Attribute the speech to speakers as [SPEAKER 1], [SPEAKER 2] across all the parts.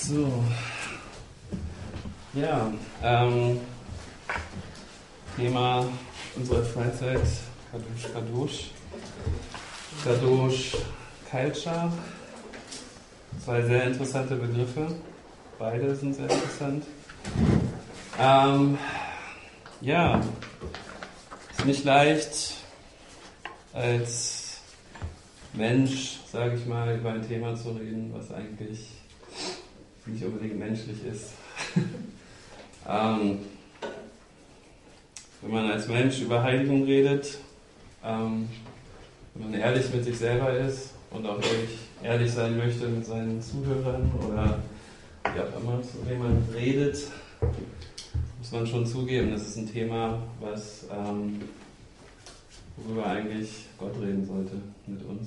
[SPEAKER 1] So, ja, Thema unserer Freizeit, Kadosh Culture, zwei sehr interessante Begriffe, beide sind sehr interessant. Ja, ist nicht leicht als Mensch, sage ich mal, über ein Thema zu reden, was eigentlich nicht unbedingt menschlich ist. Wenn man als Mensch über Heiligung redet, wenn man ehrlich mit sich selber ist und auch ehrlich sein möchte mit seinen Zuhörern oder wie auch immer, zu wem man redet, muss man schon zugeben, das ist ein Thema, worüber eigentlich Gott reden sollte mit uns.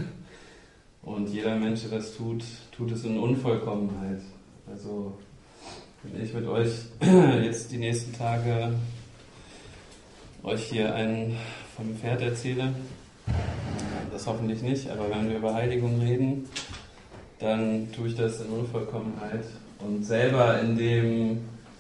[SPEAKER 1] Und jeder Mensch, der das tut es in Unvollkommenheit. Also, wenn ich mit euch jetzt die nächsten Tage euch hier vom Pferd erzähle, das hoffentlich nicht, aber wenn wir über Heiligung reden, dann tue ich das in Unvollkommenheit und selber in dem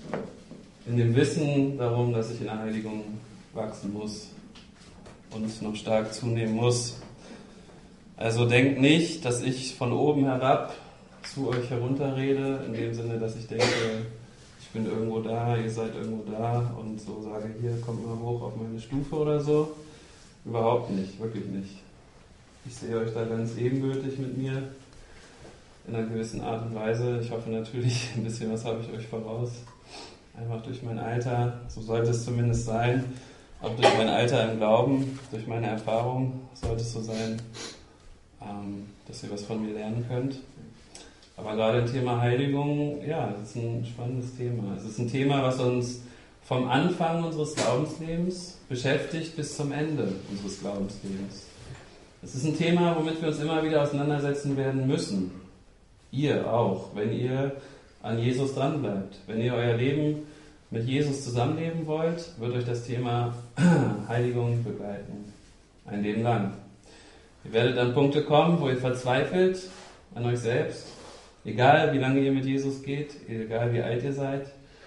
[SPEAKER 1] Wissen darum, dass ich in der Heiligung wachsen muss und noch stark zunehmen muss. Also denkt nicht, dass ich von oben herab zu euch herunterrede, in dem Sinne, dass ich denke, ich bin irgendwo da, ihr seid irgendwo da und so sage, hier, kommt mal hoch auf meine Stufe oder so. Überhaupt nicht, wirklich nicht. Ich sehe euch da ganz ebenbürtig mit mir, in einer gewissen Art und Weise. Ich hoffe natürlich, ein bisschen was habe ich euch voraus. Einfach durch mein Alter, so sollte es zumindest sein. Auch durch mein Alter im Glauben, durch meine Erfahrung sollte es so sein, dass ihr was von mir lernen könnt. Aber gerade im Thema Heiligung, ja, das ist ein spannendes Thema. Es ist ein Thema, was uns vom Anfang unseres Glaubenslebens beschäftigt bis zum Ende unseres Glaubenslebens. Es ist ein Thema, womit wir uns immer wieder auseinandersetzen werden müssen. Ihr auch, wenn ihr an Jesus dranbleibt. Wenn ihr euer Leben mit Jesus zusammenleben wollt, wird euch das Thema Heiligung begleiten. Ein Leben lang. Ihr werdet an Punkte kommen, wo ihr verzweifelt an euch selbst. Egal, wie lange ihr mit Jesus geht, egal, wie alt ihr seid.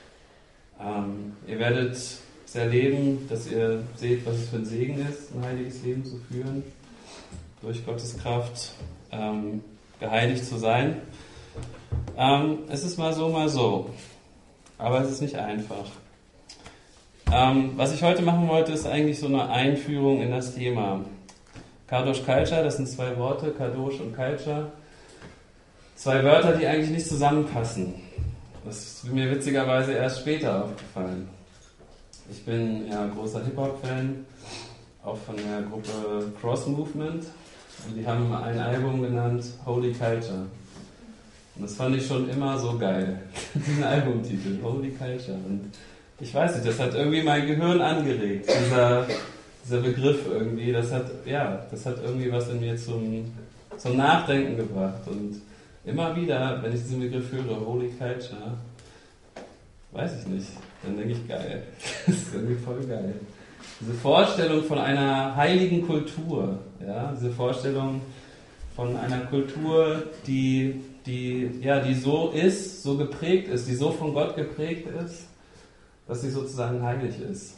[SPEAKER 1] Ihr werdet es erleben, dass ihr seht, was es für ein Segen ist, ein heiliges Leben zu führen. Durch Gottes Kraft geheiligt zu sein. Es ist mal so. Aber es ist nicht einfach. Was ich heute machen wollte, ist eigentlich so eine Einführung in das Thema. Kadosh Culture, das sind zwei Worte, Kadosh und Culture. Zwei Wörter, die eigentlich nicht zusammenpassen. Das ist mir witzigerweise erst später aufgefallen. Ich bin ja großer Hip-Hop-Fan, auch von der Gruppe Cross Movement. Und die haben ein Album genannt Holy Culture. Und das fand ich schon immer so geil, diesen Albumtitel, Holy Culture. Und ich weiß nicht, das hat irgendwie mein Gehirn angeregt, dieser Begriff irgendwie, das hat irgendwie was in mir zum Nachdenken gebracht. Und immer wieder, wenn ich diesen Begriff höre, Holy Culture, weiß ich nicht, dann denke ich, geil, das ist irgendwie voll geil. Diese Vorstellung von einer heiligen Kultur, ja, diese Vorstellung von einer Kultur, die so ist, so geprägt ist, die so von Gott geprägt ist, dass sie sozusagen heilig ist.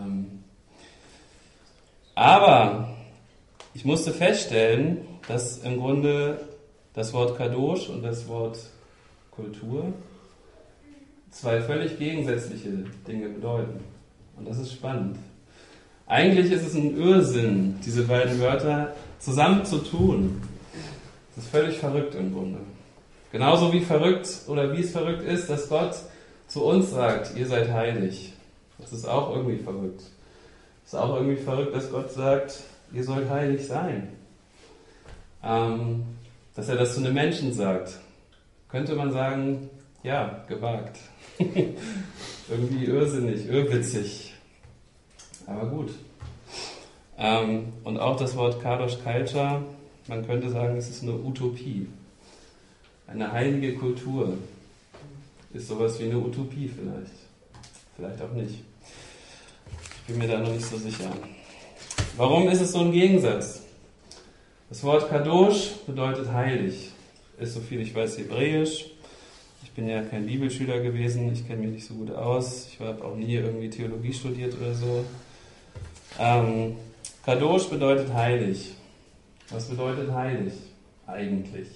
[SPEAKER 1] Aber ich musste feststellen, dass im Grunde das Wort Kadosh und das Wort Kultur zwei völlig gegensätzliche Dinge bedeuten. Und das ist spannend. Eigentlich ist es ein Irrsinn, diese beiden Wörter zusammen zu tun. Das ist völlig verrückt im Grunde. Genauso wie es verrückt ist, dass Gott zu uns sagt, ihr seid heilig. Das ist auch irgendwie verrückt. Es ist auch irgendwie verrückt, dass Gott sagt, ihr sollt heilig sein. Dass er das zu einem Menschen sagt, könnte man sagen, ja, gewagt. Irgendwie irrsinnig, irrwitzig. Aber gut. Und auch das Wort Kadosh Culture, man könnte sagen, es ist eine Utopie. Eine heilige Kultur ist sowas wie eine Utopie vielleicht. Vielleicht auch nicht. Ich bin mir da noch nicht so sicher. Warum ist es so ein Gegensatz? Das Wort Kadosh bedeutet heilig. Ist, so viel ich weiß, Hebräisch. bin ja kein Bibelschüler gewesen, ich kenne mich nicht so gut aus, ich habe auch nie irgendwie Theologie studiert oder so. Kadosh bedeutet heilig. Was bedeutet heilig eigentlich?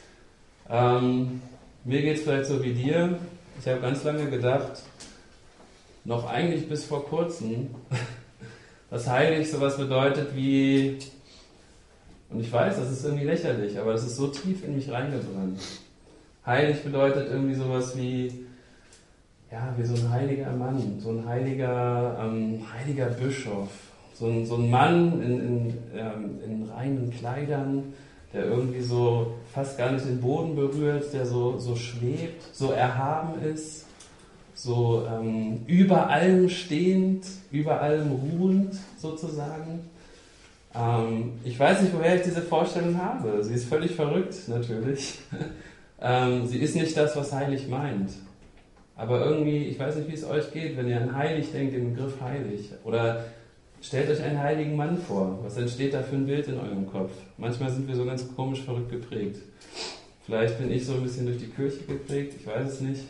[SPEAKER 1] Mir geht es vielleicht so wie dir. Ich habe ganz lange gedacht, noch eigentlich bis vor kurzem, dass heilig sowas bedeutet wie, und ich weiß, das ist irgendwie lächerlich, aber das ist so tief in mich reingebrannt. Heilig bedeutet irgendwie sowas wie, ja, wie so ein heiliger Mann, so ein heiliger Bischof, so ein Mann in reinen Kleidern, der irgendwie so fast gar nicht den Boden berührt, der so schwebt, so erhaben ist, so über allem stehend, über allem ruhend sozusagen. Ich weiß nicht, woher ich diese Vorstellung habe. Sie ist völlig verrückt, natürlich. Sie ist nicht das, was heilig meint. Aber irgendwie, ich weiß nicht, wie es euch geht, wenn ihr an heilig denkt, den Begriff heilig. Oder stellt euch einen heiligen Mann vor. Was entsteht da für ein Bild in eurem Kopf? Manchmal sind wir so ganz komisch verrückt geprägt. Vielleicht bin ich so ein bisschen durch die Kirche geprägt, ich weiß es nicht.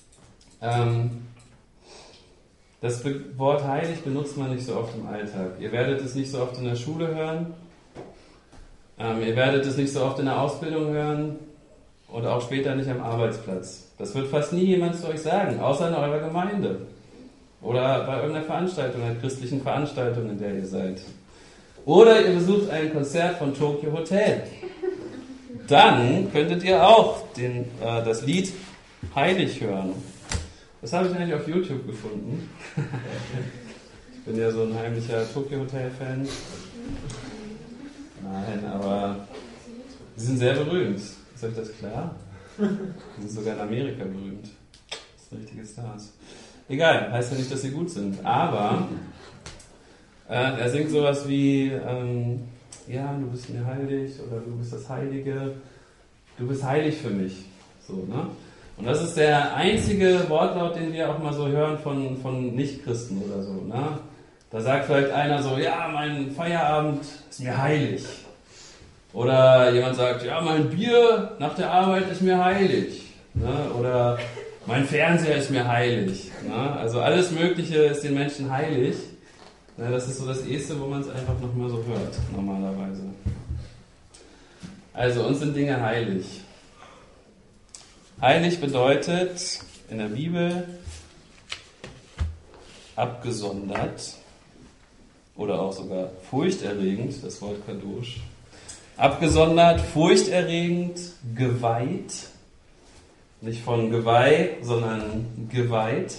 [SPEAKER 1] Das Wort heilig benutzt man nicht so oft im Alltag. Ihr werdet es nicht so oft in der Schule hören. Ihr werdet es nicht so oft in der Ausbildung hören. Oder auch später nicht am Arbeitsplatz. Das wird fast nie jemand zu euch sagen, außer in eurer Gemeinde. Oder bei irgendeiner Veranstaltung, einer christlichen Veranstaltung, in der ihr seid. Oder ihr besucht ein Konzert von Tokyo Hotel. Dann könntet ihr auch das Lied Heilig hören. Das habe ich eigentlich auf YouTube gefunden. Ich bin ja so ein heimlicher Tokyo Hotel-Fan. Nein, aber sie sind sehr berühmt. Ist euch das klar? Die sind sogar in Amerika berühmt. Das sind richtige Stars. Egal, heißt ja nicht, dass sie gut sind. Aber er singt sowas wie, ja, du bist mir heilig oder du bist das Heilige. Du bist heilig für mich. So, ne? Und das ist der einzige Wortlaut, den wir auch mal so hören von Nichtchristen oder so. Ne? Da sagt vielleicht einer so, ja, mein Feierabend ist mir heilig. Oder jemand sagt, ja, mein Bier nach der Arbeit ist mir heilig. Ne? Oder mein Fernseher ist mir heilig. Ne? Also alles Mögliche ist den Menschen heilig. Ne? Das ist so das Erste, wo man es einfach nochmal so hört, normalerweise. Also uns sind Dinge heilig. Heilig bedeutet in der Bibel abgesondert oder auch sogar furchterregend, das Wort Kadosh. Abgesondert, furchterregend, geweiht. Nicht von Geweih, sondern geweiht.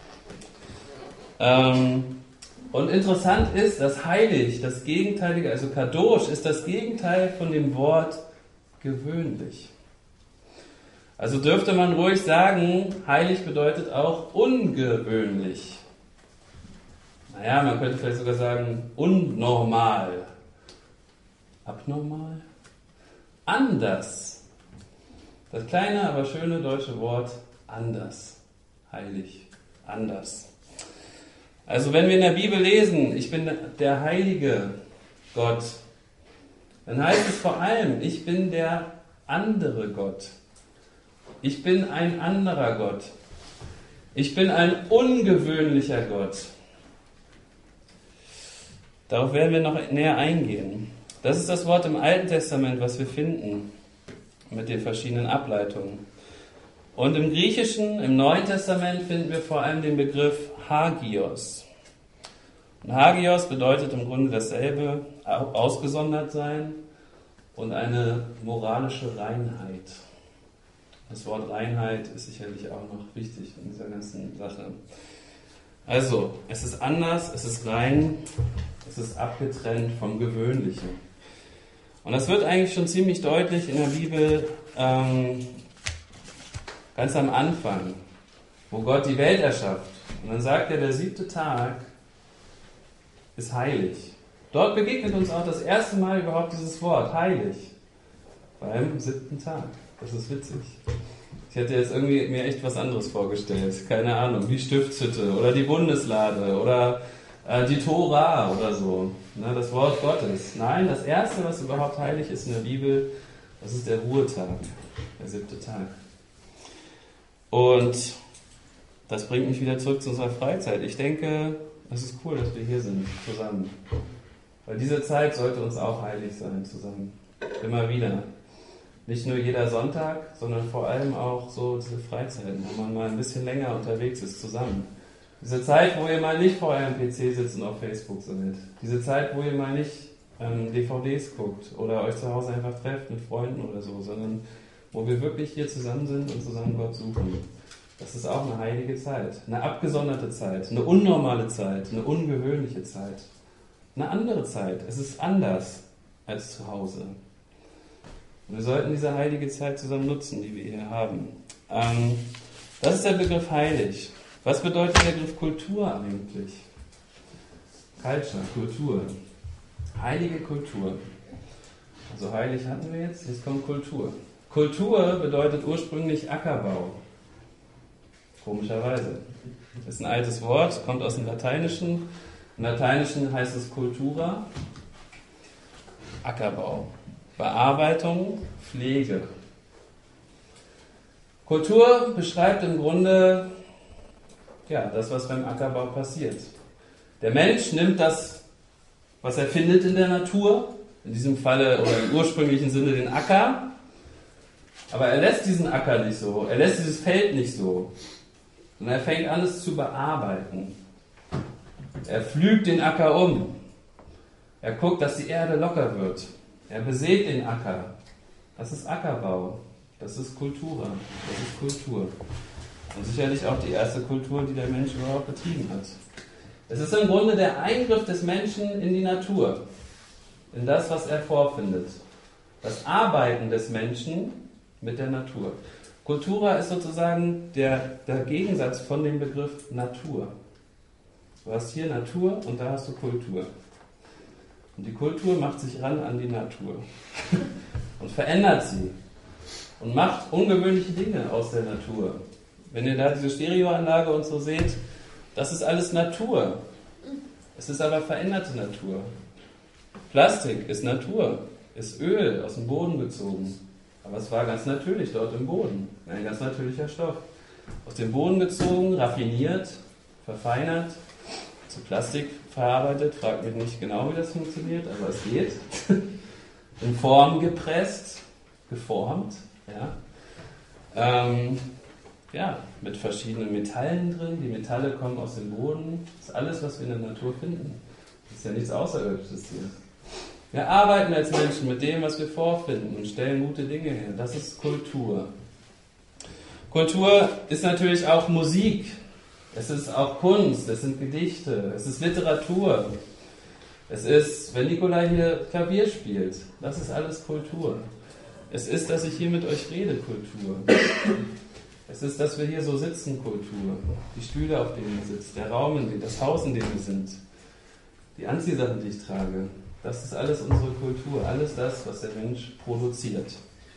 [SPEAKER 1] Und interessant ist, dass heilig, das Gegenteilige, also Kadosh, ist das Gegenteil von dem Wort gewöhnlich. Also dürfte man ruhig sagen, heilig bedeutet auch ungewöhnlich. Naja, man könnte vielleicht sogar sagen, unnormal. Abnormal? Anders. Das kleine, aber schöne deutsche Wort anders. Heilig. Anders. Also wenn wir in der Bibel lesen, ich bin der heilige Gott, dann heißt es vor allem, ich bin der andere Gott. Ich bin ein anderer Gott. Ich bin ein ungewöhnlicher Gott. Darauf werden wir noch näher eingehen. Das ist das Wort im Alten Testament, was wir finden, mit den verschiedenen Ableitungen. Und im Griechischen, im Neuen Testament, finden wir vor allem den Begriff Hagios. Und Hagios bedeutet im Grunde dasselbe, ausgesondert sein und eine moralische Reinheit. Das Wort Reinheit ist sicherlich auch noch wichtig in dieser ganzen Sache. Also, es ist anders, es ist rein, es ist abgetrennt vom Gewöhnlichen. Und das wird eigentlich schon ziemlich deutlich in der Bibel ganz am Anfang, wo Gott die Welt erschafft. Und dann sagt er, der 7. Tag ist heilig. Dort begegnet uns auch das erste Mal überhaupt dieses Wort, heilig, beim 7. Tag. Das ist witzig. Ich hätte jetzt irgendwie mir echt was anderes vorgestellt. Keine Ahnung, die Stiftshütte oder die Bundeslade oder die Tora oder so. Ne, das Wort Gottes. Nein, das Erste, was überhaupt heilig ist in der Bibel, das ist der Ruhetag, der 7. Tag. Und das bringt mich wieder zurück zu unserer Freizeit. Ich denke, es ist cool, dass wir hier sind, zusammen. Weil diese Zeit sollte uns auch heilig sein, zusammen. Immer wieder. Nicht nur jeder Sonntag, sondern vor allem auch so diese Freizeiten, wo man mal ein bisschen länger unterwegs ist, zusammen. Diese Zeit, wo ihr mal nicht vor eurem PC sitzt und auf Facebook seid. Diese Zeit, wo ihr mal nicht DVDs guckt oder euch zu Hause einfach trefft mit Freunden oder so, sondern wo wir wirklich hier zusammen sind und zusammen Gott suchen. Das ist auch eine heilige Zeit, eine abgesonderte Zeit, eine unnormale Zeit, eine ungewöhnliche Zeit, eine andere Zeit. Es ist anders als zu Hause. Und wir sollten diese heilige Zeit zusammen nutzen, die wir hier haben. Das ist der Begriff heilig. Was bedeutet der Begriff Kultur eigentlich? Culture, Kultur. Heilige Kultur. Also heilig hatten wir jetzt kommt Kultur. Kultur bedeutet ursprünglich Ackerbau. Komischerweise. Das ist ein altes Wort, kommt aus dem Lateinischen. Im Lateinischen heißt es Cultura, Ackerbau. Bearbeitung, Pflege. Kultur beschreibt im Grunde das, was beim Ackerbau passiert. Der Mensch nimmt das, was er findet in der Natur, in diesem Falle oder im ursprünglichen Sinne den Acker, aber er lässt diesen Acker nicht so, er lässt dieses Feld nicht so, sondern er fängt an, es zu bearbeiten. Er pflügt den Acker um. Er guckt, dass die Erde locker wird. Er besät den Acker. Das ist Ackerbau. Das ist Kultura. Das ist Kultur. Und sicherlich auch die erste Kultur, die der Mensch überhaupt betrieben hat. Es ist im Grunde der Eingriff des Menschen in die Natur. In das, was er vorfindet. Das Arbeiten des Menschen mit der Natur. Kultura ist sozusagen der Gegensatz von dem Begriff Natur. Du hast hier Natur und da hast du Kultur. Und die Kultur macht sich ran an die Natur und verändert sie und macht ungewöhnliche Dinge aus der Natur. Wenn ihr da diese Stereoanlage und so seht, das ist alles Natur. Es ist aber veränderte Natur. Plastik ist Natur, ist Öl aus dem Boden gezogen. Aber es war ganz natürlich dort im Boden. Ein ganz natürlicher Stoff. Aus dem Boden gezogen, raffiniert, verfeinert, zu Plastik verarbeitet. Fragt mich nicht genau, wie das funktioniert, aber es geht. In Form gepresst, geformt. Mit verschiedenen Metallen drin. Die Metalle kommen aus dem Boden. Das ist alles, was wir in der Natur finden. Das ist ja nichts Außerirdisches hier. Wir arbeiten als Menschen mit dem, was wir vorfinden und stellen gute Dinge her. Das ist Kultur. Kultur ist natürlich auch Musik. Es ist auch Kunst, es sind Gedichte, es ist Literatur. Es ist, wenn Nikolai hier Klavier spielt, das ist alles Kultur. Es ist, dass ich hier mit euch rede, Kultur. Es ist, dass wir hier so sitzen, Kultur. Die Stühle, auf denen ihr sitzt, der Raum, das Haus, in dem wir sind. Die Anziehsachen, die ich trage. Das ist alles unsere Kultur, alles das, was der Mensch produziert.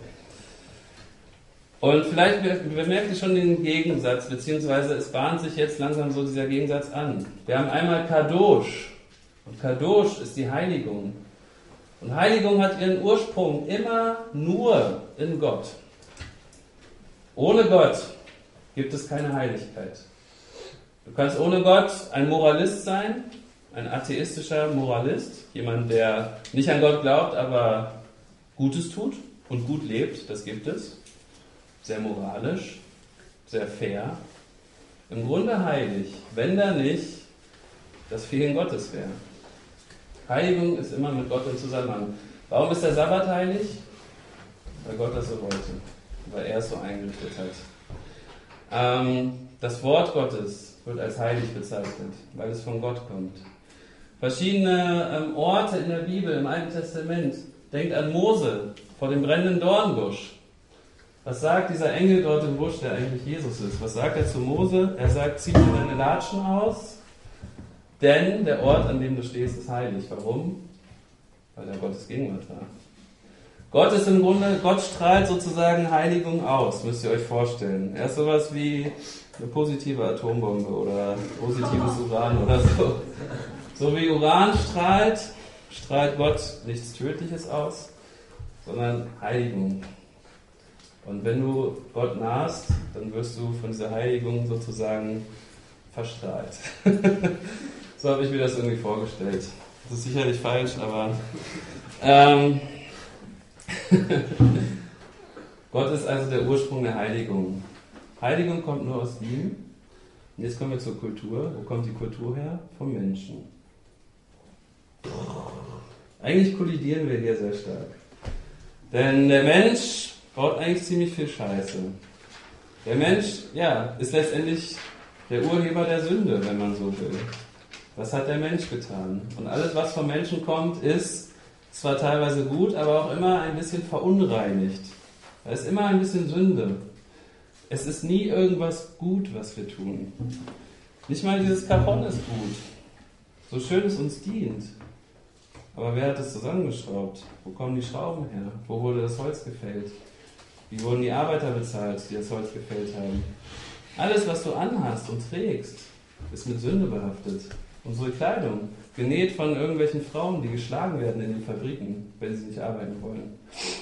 [SPEAKER 1] Und vielleicht bemerkt ihr schon den Gegensatz, beziehungsweise es bahnt sich jetzt langsam so dieser Gegensatz an. Wir haben einmal Kadosh. Und Kadosh ist die Heiligung. Und Heiligung hat ihren Ursprung immer nur in Gott. Ohne Gott gibt es keine Heiligkeit. Du kannst ohne Gott ein Moralist sein, ein atheistischer Moralist, jemand, der nicht an Gott glaubt, aber Gutes tut und gut lebt, das gibt es. Sehr moralisch, sehr fair. Im Grunde heilig, wenn da nicht das Fehlen Gottes wäre. Heiligung ist immer mit Gott im Zusammenhang. Warum ist der Sabbat heilig? Weil Gott das so wollte, weil er es so eingerichtet hat. Das Wort Gottes wird als heilig bezeichnet, weil es von Gott kommt. Verschiedene Orte in der Bibel, im Alten Testament. Denkt an Mose vor dem brennenden Dornbusch. Was sagt dieser Engel dort im Busch, der eigentlich Jesus ist? Was sagt er zu Mose? Er sagt, zieh dir deine Latschen aus, denn der Ort, an dem du stehst, ist heilig. Warum? Weil er Gottes Gegenwart war. Gott ist im Grunde, Gott strahlt sozusagen Heiligung aus, müsst ihr euch vorstellen. Er ist sowas wie eine positive Atombombe oder positives Uran oder so. So wie Uran strahlt Gott nichts Tödliches aus, sondern Heiligung. Und wenn du Gott nahst, dann wirst du von dieser Heiligung sozusagen verstrahlt. So habe ich mir das irgendwie vorgestellt. Das ist sicherlich falsch, aber Gott ist also der Ursprung der Heiligung. Heiligung kommt nur aus ihm. Und jetzt kommen wir zur Kultur. Wo kommt die Kultur her? Vom Menschen. Eigentlich kollidieren wir hier sehr stark. Denn der Mensch baut eigentlich ziemlich viel Scheiße. Der Mensch, ist letztendlich der Urheber der Sünde, wenn man so will. Was hat der Mensch getan? Und alles, was vom Menschen kommt, ist zwar teilweise gut, aber auch immer ein bisschen verunreinigt. Da ist immer ein bisschen Sünde. Es ist nie irgendwas gut, was wir tun. Nicht mal dieses Cajon ist gut. So schön es uns dient. Aber wer hat es zusammengeschraubt? Wo kommen die Schrauben her? Wo wurde das Holz gefällt? Wie wurden die Arbeiter bezahlt, die das Holz gefällt haben? Alles, was du anhast und trägst, ist mit Sünde behaftet. Unsere Kleidung, genäht von irgendwelchen Frauen, die geschlagen werden in den Fabriken, wenn sie nicht arbeiten wollen.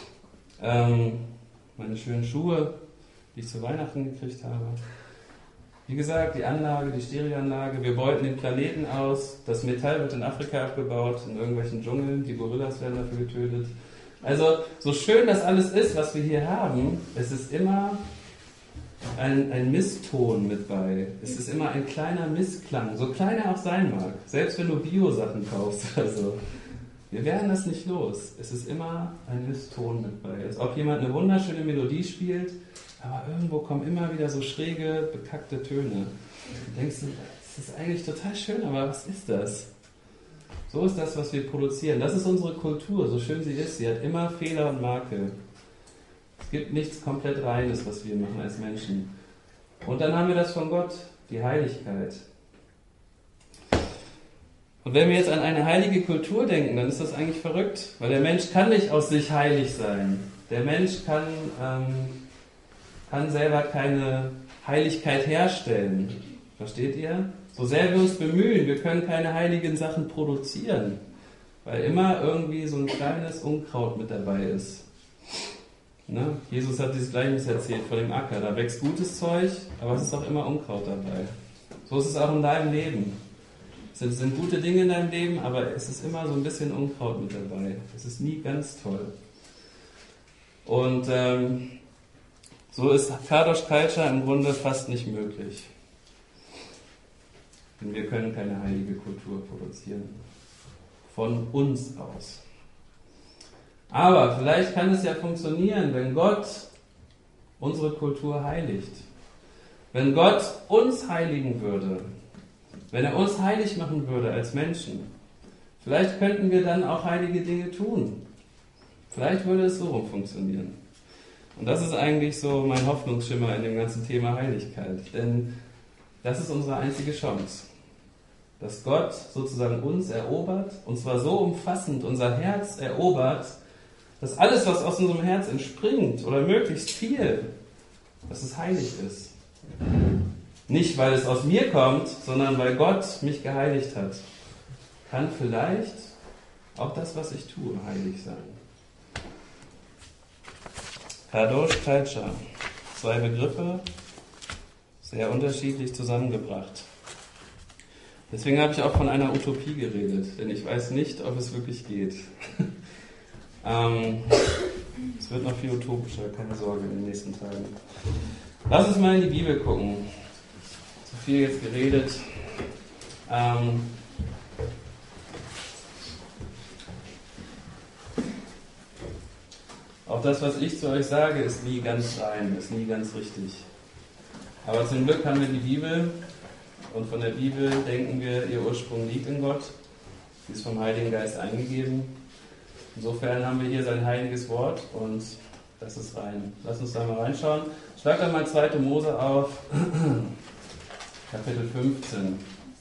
[SPEAKER 1] Meine schönen Schuhe, die ich zu Weihnachten gekriegt habe. Wie gesagt, die Anlage, die Stereoanlage, wir beuten den Planeten aus, das Metall wird in Afrika abgebaut, in irgendwelchen Dschungeln, die Gorillas werden dafür getötet. Also, so schön das alles ist, was wir hier haben, es ist immer ein Misston mit bei. Es ist immer ein kleiner Missklang, so klein er auch sein mag. Selbst wenn du Bio-Sachen kaufst oder so. Wir werden das nicht los. Es ist immer ein Misston mit bei. Als ob jemand eine wunderschöne Melodie spielt, aber irgendwo kommen immer wieder so schräge, bekackte Töne. Du denkst, das ist eigentlich total schön, aber was ist das? So ist das, was wir produzieren. Das ist unsere Kultur, so schön sie ist. Sie hat immer Fehler und Makel. Es gibt nichts komplett Reines, was wir machen als Menschen. Und dann haben wir das von Gott, die Heiligkeit. Und wenn wir jetzt an eine heilige Kultur denken, dann ist das eigentlich verrückt, weil der Mensch kann nicht aus sich heilig sein. Der Mensch kann selber keine Heiligkeit herstellen. Versteht ihr? So sehr wir uns bemühen, wir können keine heiligen Sachen produzieren, weil immer irgendwie so ein kleines Unkraut mit dabei ist. Ne? Jesus hat dieses Gleichnis erzählt von dem Acker. Da wächst gutes Zeug, aber es ist auch immer Unkraut dabei. So ist es auch in deinem Leben. Es sind gute Dinge in deinem Leben, aber es ist immer so ein bisschen Unkraut mit dabei. Es ist nie ganz toll. Und so ist Kadosh Culture im Grunde fast nicht möglich. Denn wir können keine heilige Kultur produzieren. Von uns aus. Aber vielleicht kann es ja funktionieren, wenn Gott unsere Kultur heiligt. Wenn Gott uns heiligen würde. Wenn er uns heilig machen würde als Menschen. Vielleicht könnten wir dann auch heilige Dinge tun. Vielleicht würde es so rum funktionieren. Und das ist eigentlich so mein Hoffnungsschimmer in dem ganzen Thema Heiligkeit. Denn das ist unsere einzige Chance. Dass Gott sozusagen uns erobert, und zwar so umfassend unser Herz erobert, dass alles, was aus unserem Herz entspringt, oder möglichst viel, dass es heilig ist. Nicht, weil es aus mir kommt, sondern weil Gott mich geheiligt hat. Kann vielleicht auch das, was ich tue, heilig sein. Kadosh Culture. 2 Begriffe, sehr unterschiedlich zusammengebracht. Deswegen habe ich auch von einer Utopie geredet, denn ich weiß nicht, ob es wirklich geht. Es wird noch viel utopischer, keine Sorge, in den nächsten Tagen. Lass uns mal in die Bibel gucken. Zu viel jetzt geredet. Auch das, was ich zu euch sage, ist nie ganz rein, ist nie ganz richtig. Aber zum Glück haben wir die Bibel und von der Bibel denken wir, ihr Ursprung liegt in Gott. Sie ist vom Heiligen Geist eingegeben. Insofern haben wir hier sein heiliges Wort und das ist rein. Lass uns da mal reinschauen. Schlag dann mal 2. Mose auf, Kapitel 15.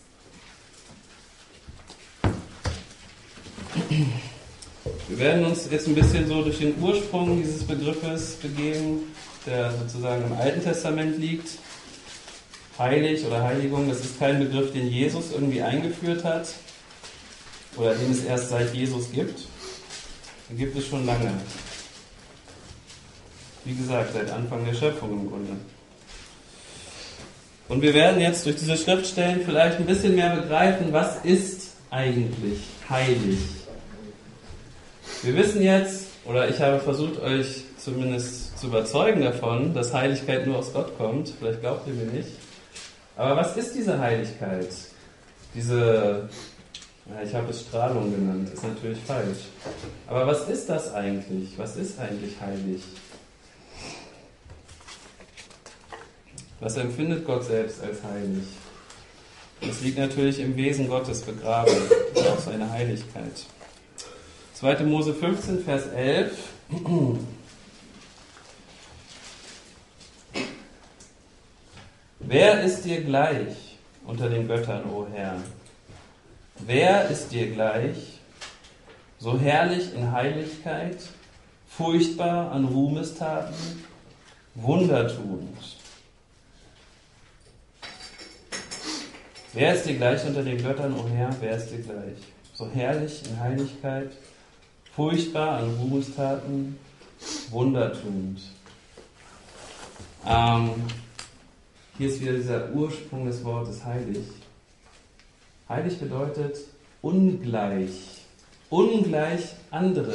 [SPEAKER 1] Wir werden uns jetzt ein bisschen so durch den Ursprung dieses Begriffes begeben, der sozusagen im Alten Testament liegt. Heilig oder Heiligung, das ist kein Begriff, den Jesus irgendwie eingeführt hat oder den es erst seit Jesus gibt. Den gibt es schon lange. Wie gesagt, seit Anfang der Schöpfung im Grunde. Und wir werden jetzt durch diese Schriftstellen vielleicht ein bisschen mehr begreifen, was ist eigentlich heilig. Wir wissen jetzt, oder ich habe versucht, euch zumindest zu überzeugen davon, dass Heiligkeit nur aus Gott kommt. Vielleicht glaubt ihr mir nicht. Aber was ist diese Heiligkeit? Diese, ich habe es Strahlung genannt, ist natürlich falsch. Aber was ist das eigentlich? Was ist eigentlich heilig? Was empfindet Gott selbst als heilig? Das liegt natürlich im Wesen Gottes begraben, auch seine Heiligkeit. 2. Mose 15, Vers 11. Wer ist dir gleich unter den Göttern, o Herr? Wer ist dir gleich, so herrlich in Heiligkeit, furchtbar an Ruhmestaten, wundertuend? Wer ist dir gleich unter den Göttern, o Herr? Wer ist dir gleich? So herrlich in Heiligkeit, furchtbar an Ruhmestaten, wundertuend. Hier ist wieder dieser Ursprung des Wortes heilig. Heilig bedeutet ungleich, ungleich anderen.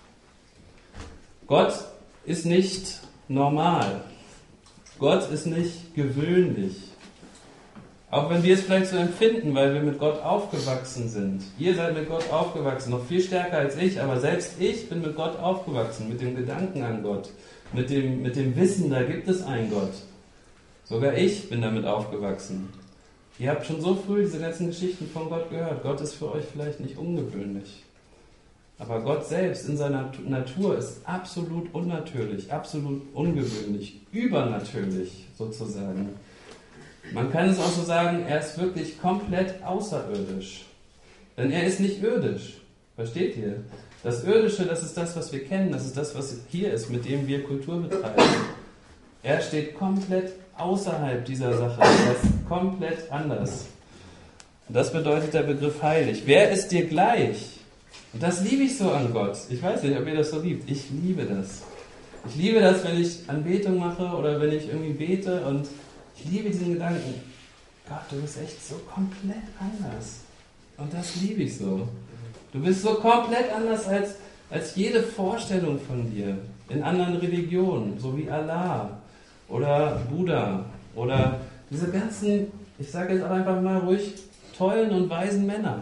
[SPEAKER 1] Gott ist nicht normal. Gott ist nicht gewöhnlich. Auch wenn wir es vielleicht so empfinden, weil wir mit Gott aufgewachsen sind. Ihr seid mit Gott aufgewachsen, noch viel stärker als ich, aber selbst ich bin mit Gott aufgewachsen, mit dem Gedanken an Gott, mit dem Wissen, da gibt es einen Gott. Sogar ich bin damit aufgewachsen. Ihr habt schon so früh diese ganzen Geschichten von Gott gehört. Gott ist für euch vielleicht nicht ungewöhnlich. Aber Gott selbst in seiner Natur ist absolut unnatürlich, absolut ungewöhnlich, übernatürlich sozusagen. Man kann es auch so sagen, er ist wirklich komplett außerirdisch. Denn er ist nicht irdisch. Versteht ihr? Das Irdische, das ist das, was wir kennen, das ist das, was hier ist, mit dem wir Kultur betreiben. Er steht komplett außerhalb dieser Sache. Er ist komplett anders. Und das bedeutet der Begriff heilig. Wer ist dir gleich? Und das liebe ich so an Gott. Ich weiß nicht, ob ihr das so liebt. Ich liebe das. Ich liebe das, wenn ich Anbetung mache oder wenn ich irgendwie bete und ich liebe diesen Gedanken, Gott, du bist echt so komplett anders. Und das liebe ich so. Du bist so komplett anders als jede Vorstellung von dir in anderen Religionen, so wie Allah oder Buddha oder diese ganzen, ich sage jetzt auch einfach mal ruhig, tollen und weisen Männer.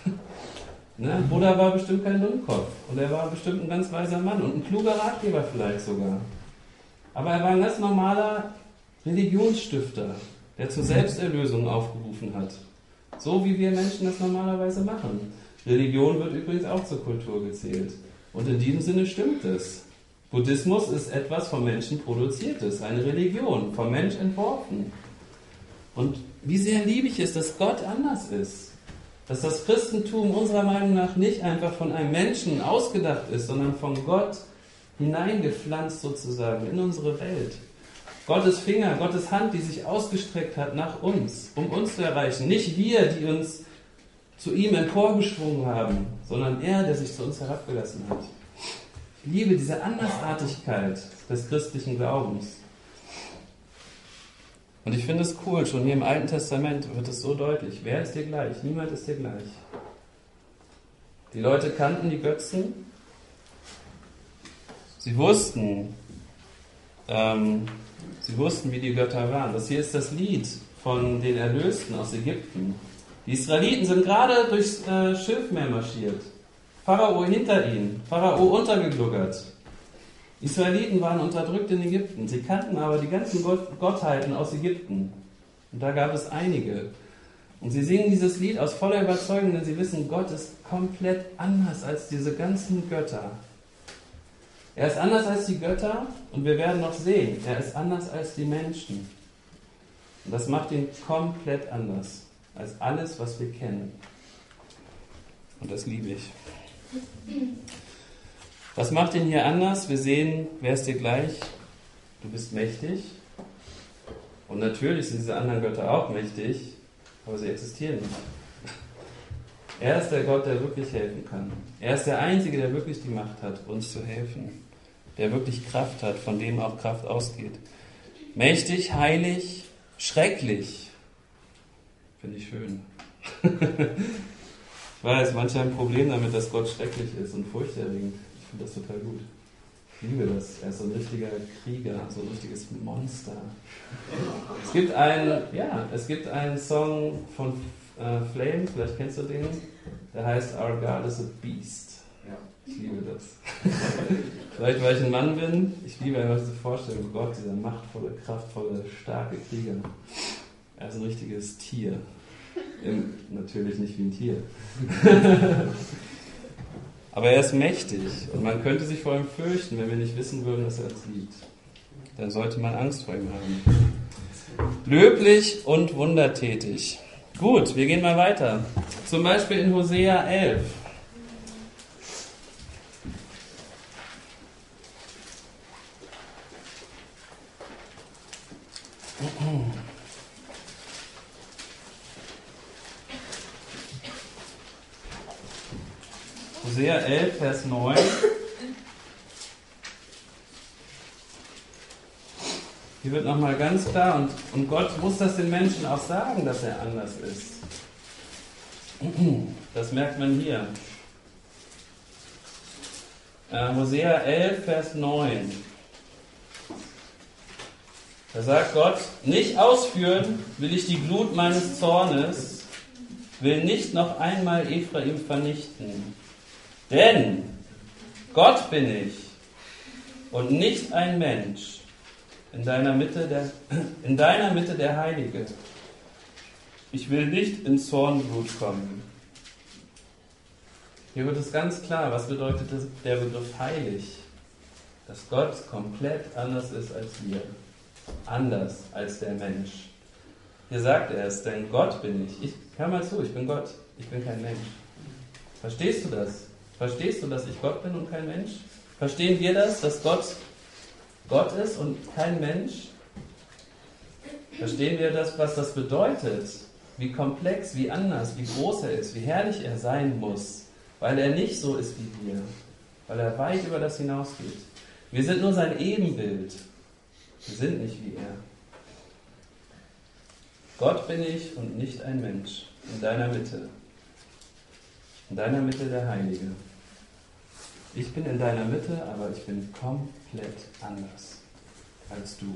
[SPEAKER 1] Ne? Buddha war bestimmt kein Dummkopf und er war bestimmt ein ganz weiser Mann und ein kluger Ratgeber vielleicht sogar. Aber er war ein ganz normaler Religionsstifter, der zur Selbsterlösung aufgerufen hat. So wie wir Menschen das normalerweise machen. Religion wird übrigens auch zur Kultur gezählt. Und in diesem Sinne stimmt es. Buddhismus ist etwas vom Menschen produziertes, eine Religion, vom Mensch entworfen. Und wie sehr liebe ich es, dass Gott anders ist. Dass das Christentum unserer Meinung nach nicht einfach von einem Menschen ausgedacht ist, sondern von Gott hineingepflanzt sozusagen in unsere Welt. Gottes Finger, Gottes Hand, die sich ausgestreckt hat nach uns, um uns zu erreichen. Nicht wir, die uns zu ihm emporgeschwungen haben, sondern er, der sich zu uns herabgelassen hat. Ich liebe diese Andersartigkeit des christlichen Glaubens. Und ich finde es cool, schon hier im Alten Testament wird es so deutlich. Wer ist dir gleich? Niemand ist dir gleich. Die Leute kannten die Götzen. Sie wussten, wie die Götter waren. Das hier ist das Lied von den Erlösten aus Ägypten. Die Israeliten sind gerade durchs Schilfmeer marschiert. Pharao hinter ihnen, Pharao untergegluckert. Israeliten waren unterdrückt in Ägypten. Sie kannten aber die ganzen Gottheiten aus Ägypten. Und da gab es einige. Und sie singen dieses Lied aus voller Überzeugung, denn sie wissen, Gott ist komplett anders als diese ganzen Götter. Er ist anders als die Götter und wir werden noch sehen, er ist anders als die Menschen. Und das macht ihn komplett anders als alles, was wir kennen. Und das liebe ich. Was macht ihn hier anders? Wir sehen, wer ist dir gleich? Du bist mächtig. Und natürlich sind diese anderen Götter auch mächtig, aber sie existieren nicht. Er ist der Gott, der wirklich helfen kann. Er ist der Einzige, der wirklich die Macht hat, uns zu helfen. der wirklich Kraft hat, von dem auch Kraft ausgeht. Mächtig, heilig, schrecklich. Finde ich schön. Ich weiß, manche haben ein Problem damit, dass Gott schrecklich ist und furchterregend. Ich finde das total gut. Ich liebe das. Er ist so ein richtiger Krieger, so ein richtiges Monster. Es gibt einen Song von Flame, vielleicht kennst du den, der heißt Our God is a Beast. Ich liebe das. Vielleicht, weil ich ein Mann bin, ich liebe einfach diese Vorstellung, Gott, dieser machtvolle, kraftvolle, starke Krieger. Er ist ein richtiges Tier. Natürlich nicht wie ein Tier. Aber er ist mächtig und man könnte sich vor ihm fürchten, wenn wir nicht wissen würden, dass er uns liebt. Dann sollte man Angst vor ihm haben. Löblich und wundertätig. Gut, wir gehen mal weiter. Zum Beispiel in Hosea 11. Hosea 11, Vers 9. Hier wird nochmal ganz klar, und Gott muss das den Menschen auch sagen, dass er anders ist. Das merkt man hier. Hosea 11, Vers 9. Da sagt Gott, nicht ausführen will ich die Glut meines Zornes, will nicht noch einmal Ephraim vernichten. Denn Gott bin ich und nicht ein Mensch, in deiner Mitte der Heilige. Ich will nicht in Zornglut kommen. Hier wird es ganz klar, was bedeutet der Begriff heilig? Dass Gott komplett anders ist als wir. Anders als der Mensch. Hier sagt er es, denn Gott bin ich. Hör mal zu, ich bin Gott, ich bin kein Mensch. Verstehst du das? Verstehst du, dass ich Gott bin und kein Mensch? Verstehen wir das, dass Gott Gott ist und kein Mensch? Verstehen wir das, was das bedeutet? Wie komplex, wie anders, wie groß er ist, wie herrlich er sein muss, weil er nicht so ist wie wir, weil er weit über das hinausgeht. Wir sind nur sein Ebenbild. Wir sind nicht wie er. Gott bin ich und nicht ein Mensch, in deiner Mitte. In deiner Mitte der Heilige. Ich bin in deiner Mitte, aber ich bin komplett anders als du.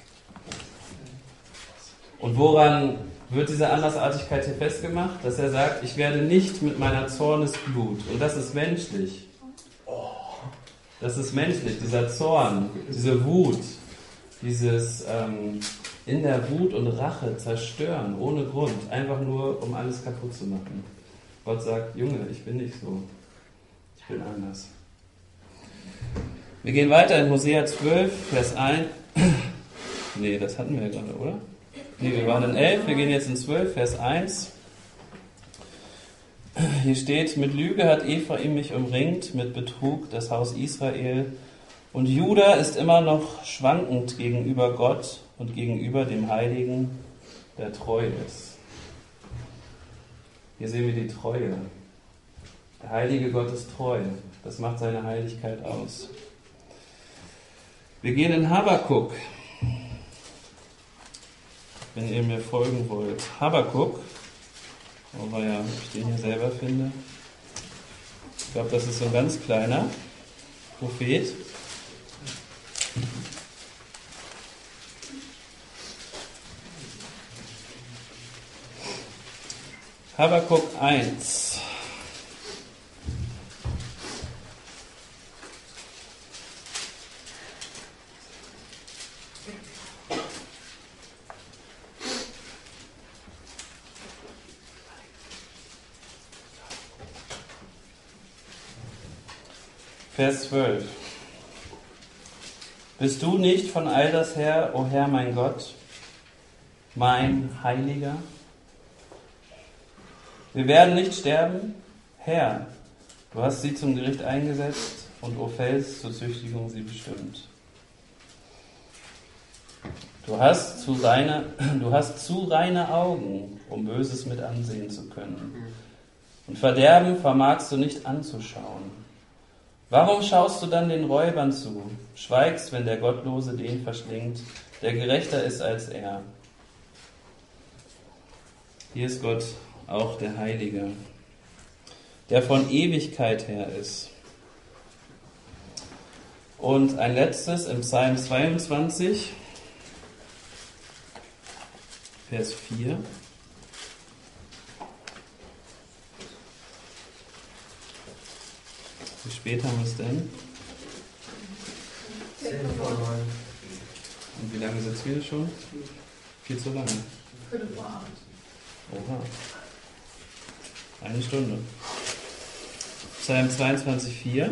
[SPEAKER 1] Und woran wird diese Andersartigkeit hier festgemacht? Dass er sagt, ich werde nicht mit meiner Zornesglut. Und das ist menschlich. Das ist menschlich, dieser Zorn, diese Wut, dieses in der Wut und Rache zerstören, ohne Grund, einfach nur, um alles kaputt zu machen. Gott sagt, Junge, ich bin nicht so. Ich bin anders. Wir gehen weiter in Hosea 12, Vers 1. Nee, das hatten wir ja gerade, oder? Nee, wir waren in 11, wir gehen jetzt in 12, Vers 1. Hier steht, mit Lüge hat Ephraim mich umringt, mit Betrug das Haus Israel. Und Juda ist immer noch schwankend gegenüber Gott und gegenüber dem Heiligen, der treu ist. Hier sehen wir die Treue. Der heilige Gott ist treu. Das macht seine Heiligkeit aus. Wir gehen in Habakuk. Wenn ihr mir folgen wollt. Habakuk. Aber ja, ob ich den hier selber finde. Ich glaube, das ist so ein ganz kleiner Prophet. Habakuk 1. Vers 12. Bist du nicht von all das her, o Herr mein Gott, mein Heiliger? Wir werden nicht sterben. Herr, du hast sie zum Gericht eingesetzt und, o Fels, zur Züchtigung sie bestimmt. Du hast zu reine Augen, um Böses mit ansehen zu können. Und Verderben vermagst du nicht anzuschauen. Warum schaust du dann den Räubern zu, schweigst, wenn der Gottlose den verschlingt, der gerechter ist als er? Hier ist Gott auch der Heilige, der von Ewigkeit her ist. Und ein letztes im Psalm 22, Vers 4. Wie spät haben wir es denn?
[SPEAKER 2] 10 vor 9.
[SPEAKER 1] Und wie lange sitzen wir schon? Viel zu lange.
[SPEAKER 2] 5 vor 8.
[SPEAKER 1] Oha. 1 Stunde. Psalm 22, 4.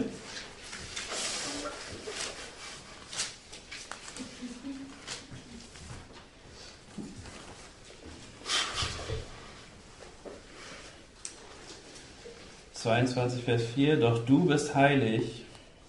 [SPEAKER 1] Vers 4, doch du bist heilig,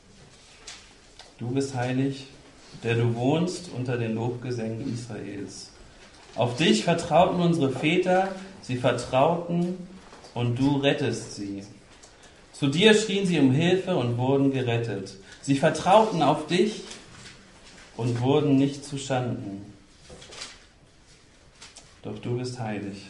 [SPEAKER 1] der du wohnst unter den Lobgesängen Israels. Auf dich vertrauten unsere Väter, sie vertrauten und du rettest sie. Zu dir schrien sie um Hilfe und wurden gerettet. Sie vertrauten auf dich und wurden nicht zu Schanden. Doch du bist heilig.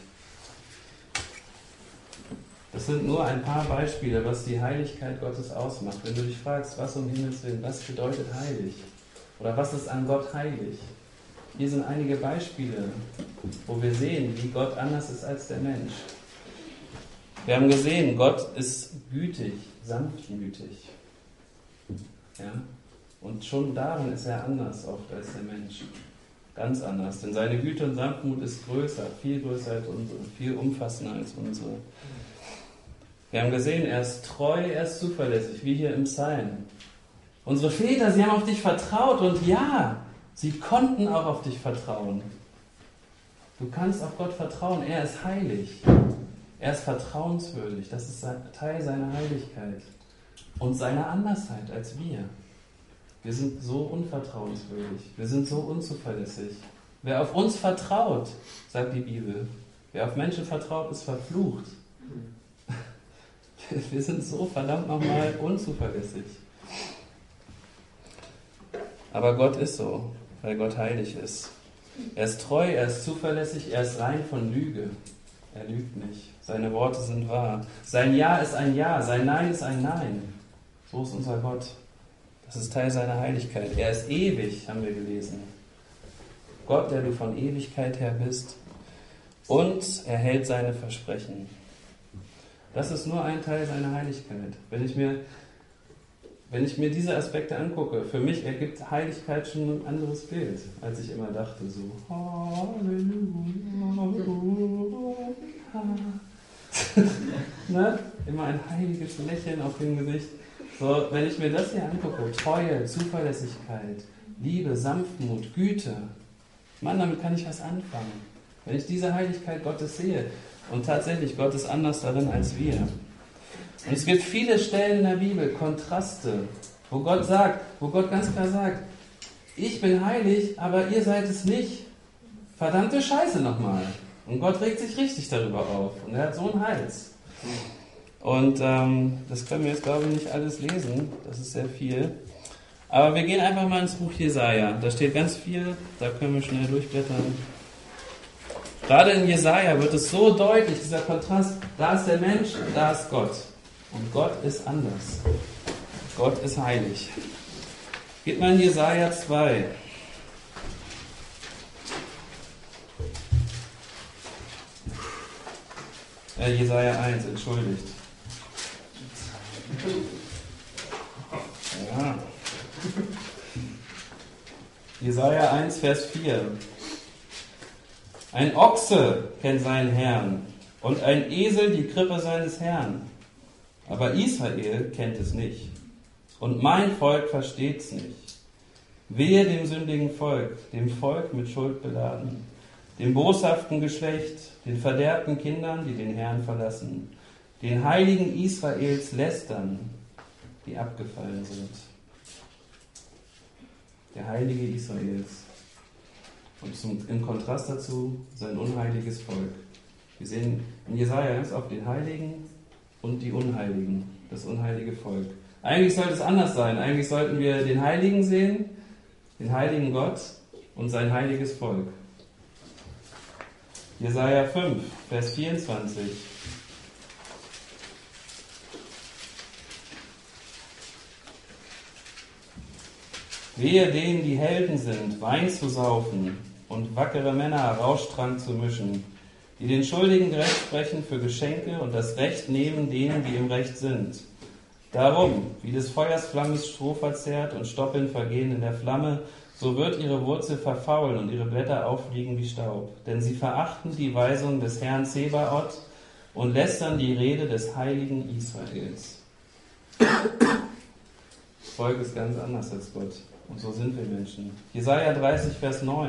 [SPEAKER 1] Das sind nur ein paar Beispiele, was die Heiligkeit Gottes ausmacht. Wenn du dich fragst, was um Himmels Willen, was bedeutet heilig? Oder was ist an Gott heilig? Hier sind einige Beispiele, wo wir sehen, wie Gott anders ist als der Mensch. Wir haben gesehen, Gott ist gütig, sanftmütig. Ja? Und schon darin ist er anders oft als der Mensch. Ganz anders. Denn seine Güte und Sanftmut ist größer als unsere, viel umfassender als unsere. Wir haben gesehen, er ist treu, er ist zuverlässig, wie hier im Psalm. Unsere Väter, sie haben auf dich vertraut und ja, sie konnten auch auf dich vertrauen. Du kannst auf Gott vertrauen, er ist heilig. Er ist vertrauenswürdig, das ist Teil seiner Heiligkeit und seiner Andersheit als wir. Wir sind so unvertrauenswürdig, wir sind so unzuverlässig. Wer auf uns vertraut, sagt die Bibel, wer auf Menschen vertraut, ist verflucht. Wir sind so verdammt nochmal unzuverlässig. Aber Gott ist so, weil Gott heilig ist. Er ist treu, er ist zuverlässig, er ist rein von Lüge. Er lügt nicht. Seine Worte sind wahr. Sein Ja ist ein Ja, sein Nein ist ein Nein. So ist unser Gott. Das ist Teil seiner Heiligkeit. Er ist ewig, haben wir gelesen. Gott, der du von Ewigkeit her bist. Und er hält seine Versprechen. Das ist nur ein Teil seiner Heiligkeit. Wenn ich mir diese Aspekte angucke, für mich ergibt Heiligkeit schon ein anderes Bild, als ich immer dachte. So, ne? Immer ein heiliges Lächeln auf dem Gesicht. So, wenn ich mir das hier angucke, Treue, Zuverlässigkeit, Liebe, Sanftmut, Güte, Mann, damit kann ich was anfangen. Wenn ich diese Heiligkeit Gottes sehe, und tatsächlich, Gott ist anders darin als wir. Und es gibt viele Stellen in der Bibel, Kontraste, wo Gott ganz klar sagt, ich bin heilig, aber ihr seid es nicht. Verdammte Scheiße nochmal. Und Gott regt sich richtig darüber auf. Und er hat so einen Hals. Und das können wir jetzt, glaube ich, nicht alles lesen. Das ist sehr viel. Aber wir gehen einfach mal ins Buch Jesaja. Da steht ganz viel, da können wir schnell durchblättern. Gerade in Jesaja wird es so deutlich, dieser Kontrast. Da ist der Mensch, da ist Gott. Und Gott ist anders. Gott ist heilig. Geht mal in Jesaja 2. Jesaja 1, entschuldigt. Ja. Jesaja 1, Vers 4. Ein Ochse kennt seinen Herrn und ein Esel die Krippe seines Herrn. Aber Israel kennt es nicht. Und mein Volk versteht's nicht. Wehe dem sündigen Volk, dem Volk mit Schuld beladen, dem boshaften Geschlecht, den verderbten Kindern, die den Herrn verlassen, den Heiligen Israels lästern, die abgefallen sind. Der Heilige Israels. Und im Kontrast dazu sein unheiliges Volk. Wir sehen in Jesaja ganz oft den Heiligen und die Unheiligen, das unheilige Volk. Eigentlich sollte es anders sein. Eigentlich sollten wir den Heiligen sehen, den heiligen Gott und sein heiliges Volk. Jesaja 5, Vers 24. Wehe denen, die Helden sind, Wein zu saufen und wackere Männer Rauschtrank zu mischen, die den Schuldigen gerecht sprechen für Geschenke und das Recht nehmen denen, die im Recht sind. Darum, wie des Feuers Flammes Stroh verzehrt und Stoppeln vergehen in der Flamme, so wird ihre Wurzel verfaulen und ihre Blätter auffliegen wie Staub. Denn sie verachten die Weisung des Herrn Zebaoth und lästern die Rede des Heiligen Israels. Das Volk ist ganz anders als Gott. Und so sind wir Menschen. Jesaja 30, Vers 9.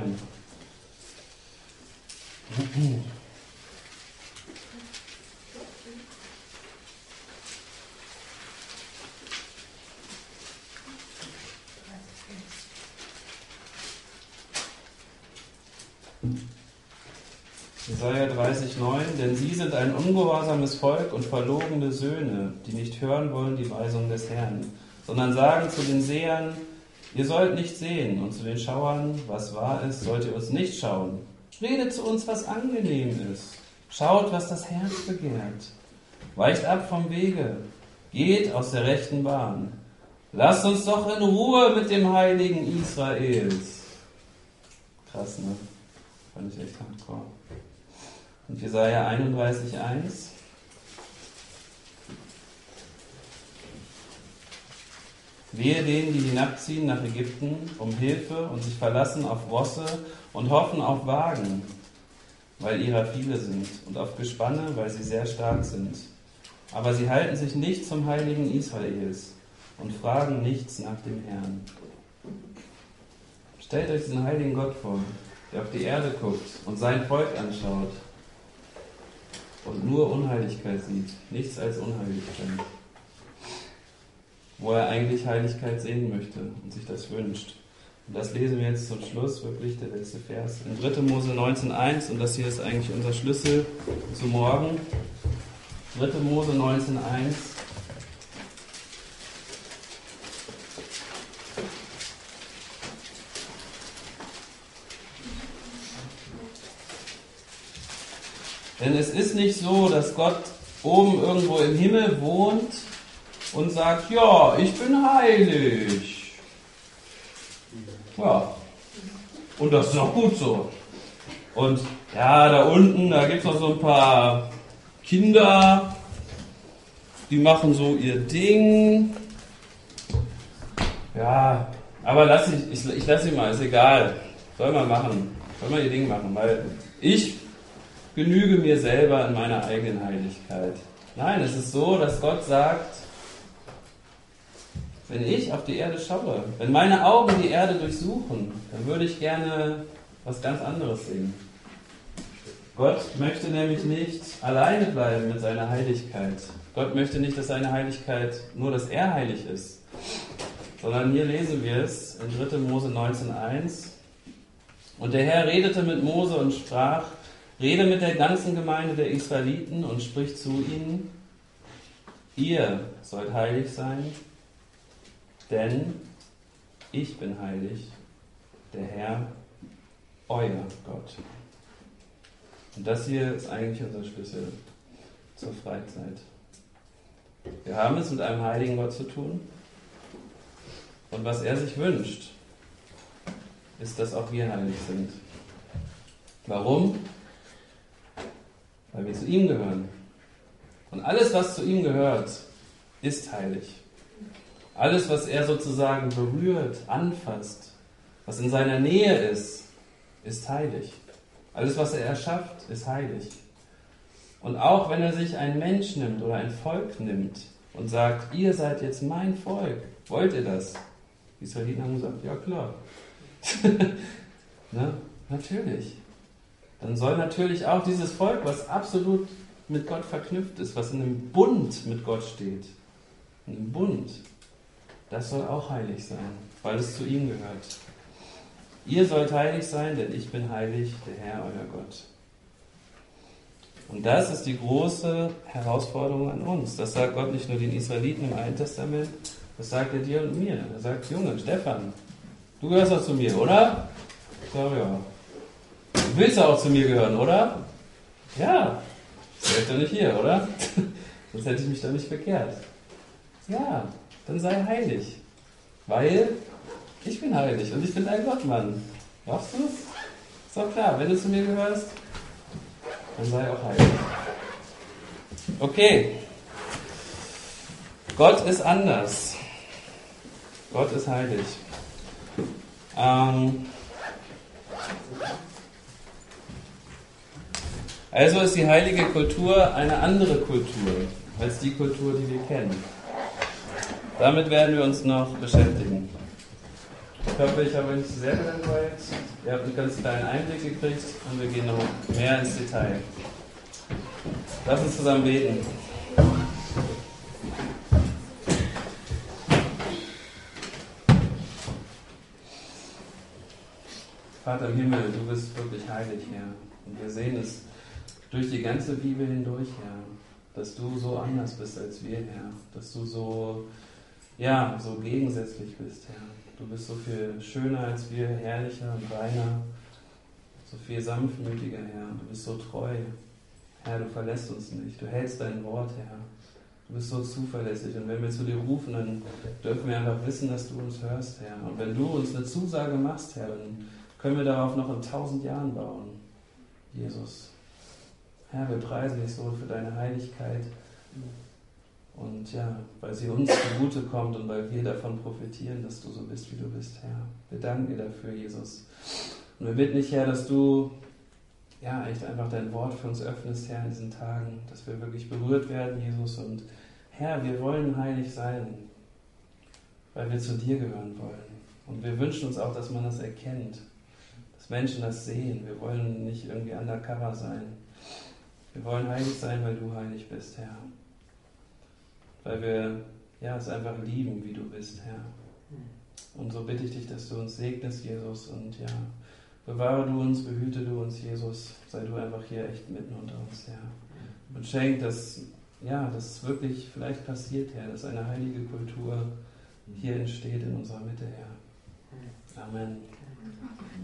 [SPEAKER 1] Jesaja 30, 9. Denn sie sind ein ungehorsames Volk und verlogene Söhne, die nicht hören wollen die Weisung des Herrn, sondern sagen zu den Sehern, ihr sollt nicht sehen, und zu den Schauern, was wahr ist, sollt ihr uns nicht schauen. Redet zu uns, was angenehm ist. Schaut, was das Herz begehrt. Weicht ab vom Wege. Geht aus der rechten Bahn. Lasst uns doch in Ruhe mit dem Heiligen Israels. Krass, ne? Fand ich echt hardcore. Und Jesaja 31, 1. Wehe denen, die hinabziehen nach Ägypten um Hilfe und sich verlassen auf Rosse und hoffen auf Wagen, weil ihrer viele sind, und auf Gespanne, weil sie sehr stark sind. Aber sie halten sich nicht zum Heiligen Israels und fragen nichts nach dem Herrn. Stellt euch diesen heiligen Gott vor, der auf die Erde guckt und sein Volk anschaut und nur Unheiligkeit sieht, nichts als Unheiligkeit. Wo er eigentlich Heiligkeit sehen möchte und sich das wünscht. Und das lesen wir jetzt zum Schluss, wirklich der letzte Vers, in 3. Mose 19,1, und das hier ist eigentlich unser Schlüssel zu morgen. 3. Mose 19,1. Denn es ist nicht so, dass Gott oben irgendwo im Himmel wohnt und sagt, ja, ich bin heilig. Ja, und das ist auch gut so. Und ja, da unten, da gibt es noch so ein paar Kinder, die machen so ihr Ding. Ja, aber ich lasse sie mal, ist egal. Soll man machen, soll man ihr Ding machen, weil ich genüge mir selber in meiner eigenen Heiligkeit. Nein, es ist so, dass Gott sagt, wenn ich auf die Erde schaue, wenn meine Augen die Erde durchsuchen, dann würde ich gerne was ganz anderes sehen. Gott möchte nämlich nicht alleine bleiben mit seiner Heiligkeit. Gott möchte nicht, dass seine Heiligkeit nur, dass er heilig ist, sondern hier lesen wir es in 3. Mose 19,1. Und der Herr redete mit Mose und sprach, rede mit der ganzen Gemeinde der Israeliten und sprich zu ihnen, ihr sollt heilig sein, denn ich bin heilig, der Herr, euer Gott. Und das hier ist eigentlich unser Schlüssel zur Freizeit. Wir haben es mit einem heiligen Gott zu tun. Und was er sich wünscht, ist, dass auch wir heilig sind. Warum? Weil wir zu ihm gehören. Und alles, was zu ihm gehört, ist heilig. Alles, was er sozusagen berührt, anfasst, was in seiner Nähe ist heilig. Alles, was er erschafft, ist heilig. Und auch wenn er sich einen Mensch nimmt oder ein Volk nimmt und sagt, ihr seid jetzt mein Volk, wollt ihr das? Die Israeliten haben gesagt, ja klar. Ne? Natürlich. Dann soll natürlich auch dieses Volk, was absolut mit Gott verknüpft ist, was in einem Bund mit Gott steht, in einem Bund, das soll auch heilig sein, weil es zu ihm gehört. Ihr sollt heilig sein, denn ich bin heilig, der Herr, euer Gott. Und das ist die große Herausforderung an uns. Das sagt Gott nicht nur den Israeliten im Alten Testament, Das sagt er dir und mir. Er sagt, Junge, Stefan, du gehörst auch zu mir, oder? Ich sage, ja. Du willst auch zu mir gehören, oder? Ja. Das wäre ich doch nicht hier, oder? Sonst hätte ich mich doch nicht bekehrt. Ja, dann sei heilig. Weil ich bin heilig und ich bin dein Gott, Mann. Glaubst du es? Ist doch klar, wenn du zu mir gehörst, dann sei auch heilig. Okay. Gott ist anders. Gott ist heilig. Also ist die heilige Kultur eine andere Kultur als die Kultur, die wir kennen. Damit werden wir uns noch beschäftigen. Ich hoffe, ich habe euch nicht sehr gelangweilt. Ihr habt einen ganz kleinen Einblick gekriegt und wir gehen noch mehr ins Detail. Lass uns zusammen beten. Vater im Himmel, du bist wirklich heilig, Herr. Und wir sehen es durch die ganze Bibel hindurch, Herr, dass du so anders bist als wir, Herr. Dass du so gegensätzlich bist, Herr. Du bist so viel schöner als wir, herrlicher und reiner, so viel sanftmütiger, Herr. Du bist so treu. Herr, du verlässt uns nicht. Du hältst dein Wort, Herr. Du bist so zuverlässig. Und wenn wir zu dir rufen, dann dürfen wir einfach wissen, dass du uns hörst, Herr. Und wenn du uns eine Zusage machst, Herr, dann können wir darauf noch in 1000 Jahren bauen. Jesus. Herr, wir preisen dich so für deine Heiligkeit. Und ja, weil sie uns zugute kommt und weil wir davon profitieren, dass du so bist, wie du bist, Herr. Wir danken dir dafür, Jesus. Und wir bitten dich, Herr, dass du echt einfach dein Wort für uns öffnest, Herr, in diesen Tagen, dass wir wirklich berührt werden, Jesus. Und Herr, wir wollen heilig sein, weil wir zu dir gehören wollen. Und wir wünschen uns auch, dass man das erkennt, dass Menschen das sehen. Wir wollen nicht irgendwie undercover sein. Wir wollen heilig sein, weil du heilig bist, Herr. Weil wir es einfach lieben, wie du bist, Herr. Und so bitte ich dich, dass du uns segnest, Jesus, und bewahre du uns, behüte du uns, Jesus, sei du einfach hier echt mitten unter uns, Herr. Und schenk, dass das wirklich vielleicht passiert, Herr, dass eine heilige Kultur hier entsteht in unserer Mitte, Herr. Amen.